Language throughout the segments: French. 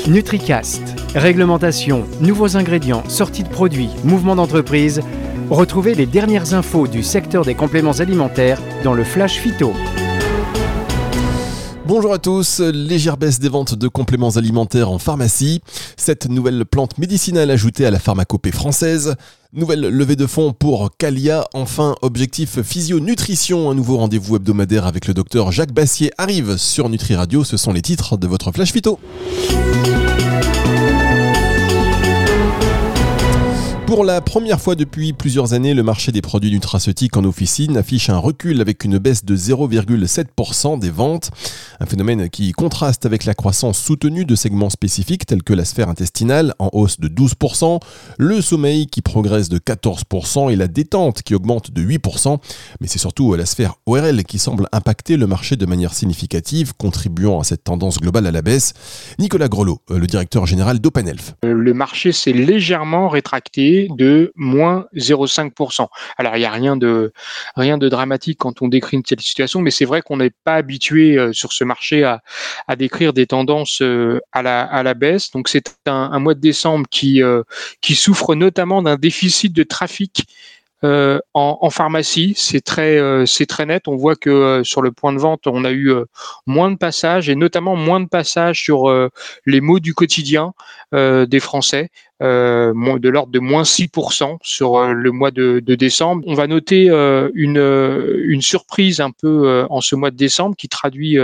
NutriCast. Réglementation, nouveaux ingrédients, sorties de produits, mouvements d'entreprise. Retrouvez les dernières infos du secteur des compléments alimentaires dans le Flash Phyto. Bonjour à tous, légère baisse des ventes de compléments alimentaires en pharmacie. Cette nouvelle plante médicinale ajoutée à la pharmacopée française. Nouvelle levée de fonds pour Calia. Enfin, objectif physio-nutrition. Un nouveau rendez-vous hebdomadaire avec le docteur Jacques Bassier arrive sur Nutri Radio. Ce sont les titres de votre Flash Phyto. Pour la première fois depuis plusieurs années, le marché des produits nutraceutiques en officine affiche un recul avec une baisse de 0,7% des ventes. Un phénomène qui contraste avec la croissance soutenue de segments spécifiques tels que la sphère intestinale en hausse de 12%, le sommeil qui progresse de 14% et la détente qui augmente de 8%. Mais c'est surtout la sphère ORL qui semble impacter le marché de manière significative, contribuant à cette tendance globale à la baisse. Nicolas Grelot, le directeur général d'Openelf. Le marché s'est légèrement rétracté de moins 0,5%. Alors, il n'y a rien de dramatique quand on décrit une telle situation, mais c'est vrai qu'on n'est pas habitué sur ce marché à décrire des tendances à la baisse. Donc, c'est un mois de décembre qui souffre notamment d'un déficit de trafic en pharmacie. C'est très net. On voit que sur le point de vente, on a eu moins de passages et notamment moins de passages sur les mots du quotidien des Français. De l'ordre de moins 6% sur le mois de décembre. On va noter une surprise un peu en ce mois de décembre qui traduit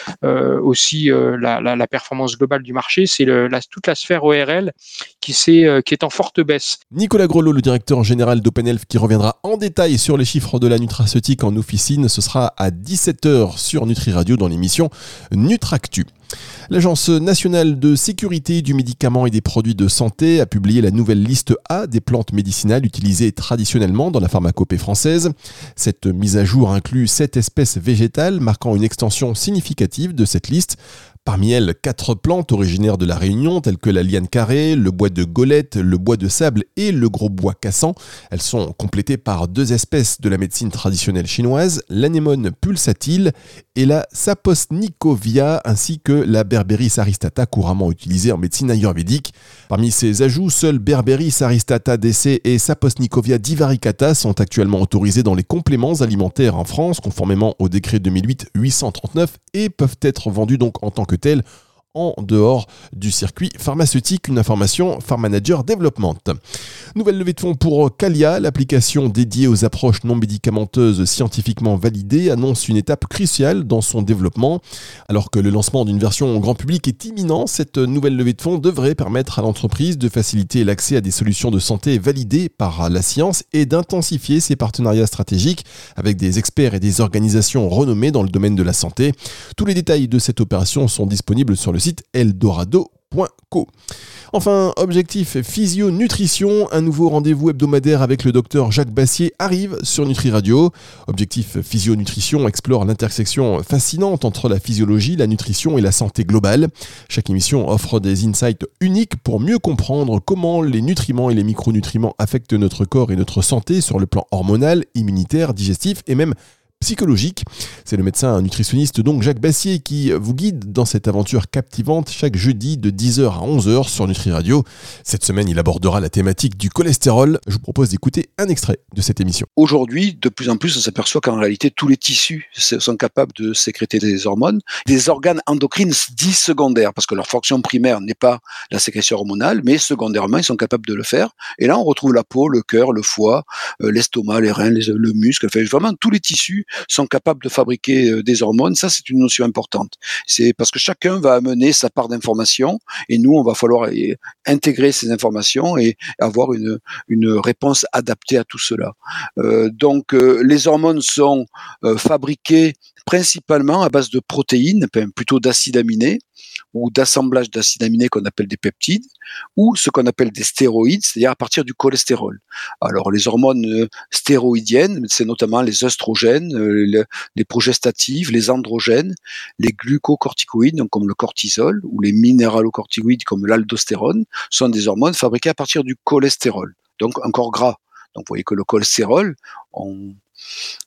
aussi la performance globale du marché. C'est toute la sphère ORL qui est en forte baisse. Nicolas Grelot, le directeur général d'Openelf, qui reviendra en détail sur les chiffres de la nutraceutique en officine. Ce sera à 17h sur Nutri Radio dans l'émission Nutractu. L'Agence nationale de sécurité du médicament et des produits de santé a publié la nouvelle liste A des plantes médicinales utilisées traditionnellement dans la pharmacopée française. Cette mise à jour inclut 7 espèces végétales, marquant une extension significative de cette liste. Parmi elles, 4 plantes originaires de la Réunion, telles que la liane carrée, le bois de golette, le bois de sable et le gros bois cassant. Elles sont complétées par 2 espèces de la médecine traditionnelle chinoise, l'anémone pulsatile et la saposnicovia, ainsi que la Berberis aristata, couramment utilisée en médecine ayurvédique. Parmi ces ajouts, seuls Berberis aristata DC et Saposnicovia divaricata sont actuellement autorisés dans les compléments alimentaires en France, conformément au décret 2008-839, et peuvent être vendus donc en tant que tels en dehors du circuit pharmaceutique. Une information Pharmanager Development. Nouvelle levée de fonds pour Calia, l'application dédiée aux approches non médicamenteuses scientifiquement validées annonce une étape cruciale dans son développement. Alors que le lancement d'une version grand public est imminent, cette nouvelle levée de fonds devrait permettre à l'entreprise de faciliter l'accès à des solutions de santé validées par la science et d'intensifier ses partenariats stratégiques avec des experts et des organisations renommées dans le domaine de la santé. Tous les détails de cette opération sont disponibles sur le site eldorado.co. Enfin, objectif physio-nutrition, un nouveau rendez-vous hebdomadaire avec le docteur Jacques Bassier arrive sur Nutri Radio. Objectif physio-nutrition explore l'intersection fascinante entre la physiologie, la nutrition et la santé globale. Chaque émission offre des insights uniques pour mieux comprendre comment les nutriments et les micronutriments affectent notre corps et notre santé sur le plan hormonal, immunitaire, digestif et même psychologique. C'est le médecin nutritionniste donc Jacques Bassier qui vous guide dans cette aventure captivante chaque jeudi de 10h à 11h sur Nutri Radio. Cette semaine, il abordera la thématique du cholestérol. Je vous propose d'écouter un extrait de cette émission. Aujourd'hui, de plus en plus, on s'aperçoit qu'en réalité, tous les tissus sont capables de sécréter des hormones. Des organes endocrines dits secondaires, parce que leur fonction primaire n'est pas la sécrétion hormonale, mais secondairement, ils sont capables de le faire. Et là, on retrouve la peau, le cœur, le foie, l'estomac, les reins, le muscle, enfin, vraiment tous les tissus sont capables de fabriquer des hormones. Ça, c'est une notion importante. C'est parce que chacun va amener sa part d'information et nous, on va falloir intégrer ces informations et avoir une réponse adaptée à tout cela. Donc, les hormones sont fabriquées principalement à base de protéines, plutôt d'acides aminés, ou d'assemblage d'acides aminés qu'on appelle des peptides, ou ce qu'on appelle des stéroïdes, c'est-à-dire à partir du cholestérol. Alors les hormones stéroïdiennes, c'est notamment les œstrogènes, les progestatives, les androgènes, les glucocorticoïdes, donc comme le cortisol, ou les minéralocorticoïdes comme l'aldostérone, sont des hormones fabriquées à partir du cholestérol, donc un corps gras. Donc vous voyez que le cholestérol,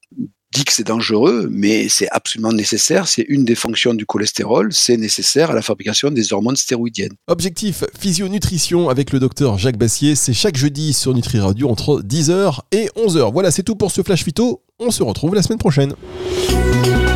dit que c'est dangereux, mais c'est absolument nécessaire. C'est une des fonctions du cholestérol. C'est nécessaire à la fabrication des hormones stéroïdiennes. Objectif Physio-Nutrition avec le docteur Jacques Bassier. C'est chaque jeudi sur Nutri Radio entre 10h et 11h. Voilà, c'est tout pour ce Flash Phyto. On se retrouve la semaine prochaine.